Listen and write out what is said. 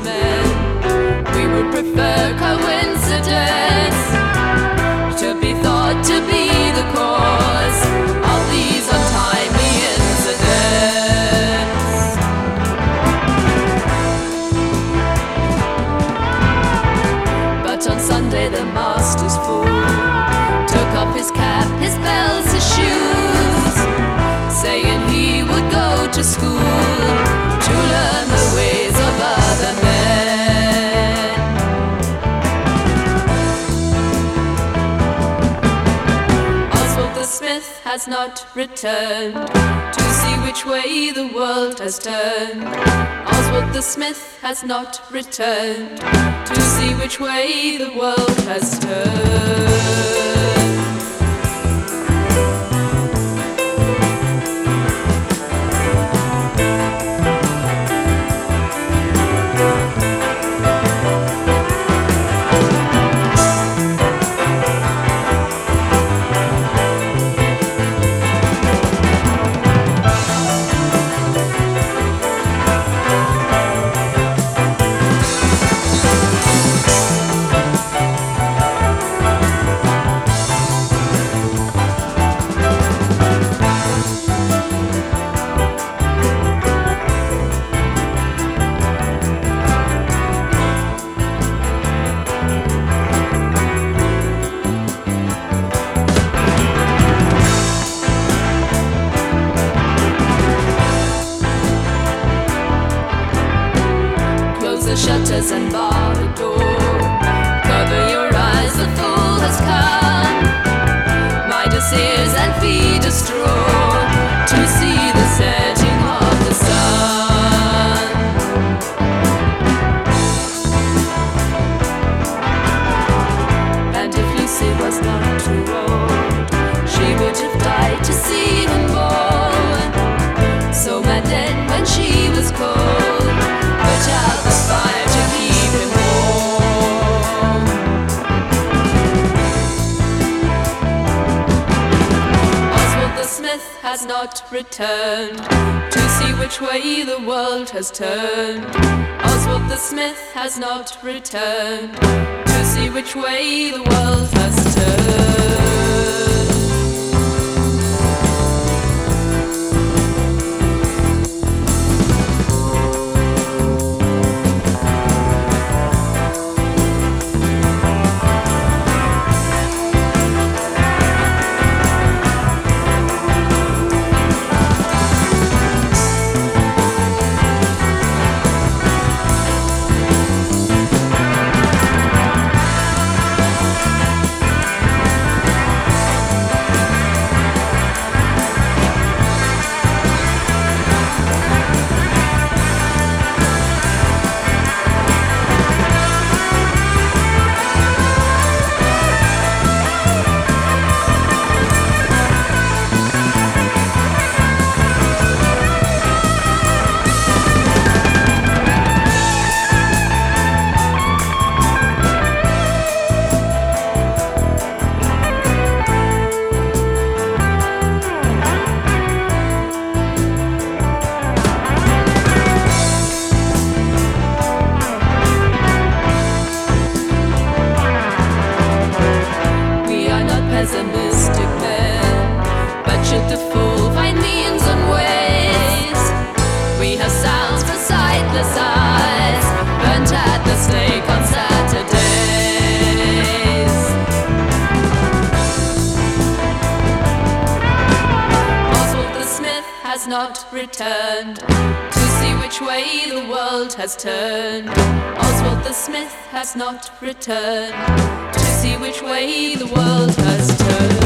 men. We would prefer coincidence to be thought to be the cause of these untimely incidents. But on Sunday the master's fool took off his cap, his bells, his shoes, saying he would go to school to learn the ways of other men. Oswald the Smith has not returned to see which way the world has turned. Oswald the Smith has not returned to see which way the world has turned. The shutters and bar the door. Cover your eyes, the fool has come. Midas ears and feed a straw to see the setting of the sun. And if Lucy was not too old, she would have died to see him born. So Madeleine, when she was cold, put out the fire to keep him warm. Oswald the Smith has not returned to see which way the world has turned. Oswald the Smith has not returned to see which way the world has turned. Pessimistic men, but should the fool find means and ways, we have sounds for sightless eyes, burnt at the stake on Saturdays. Oswald the Smith has not returned to see which way the world has turned. Oswald the Smith has not returned to see which way the world has turned.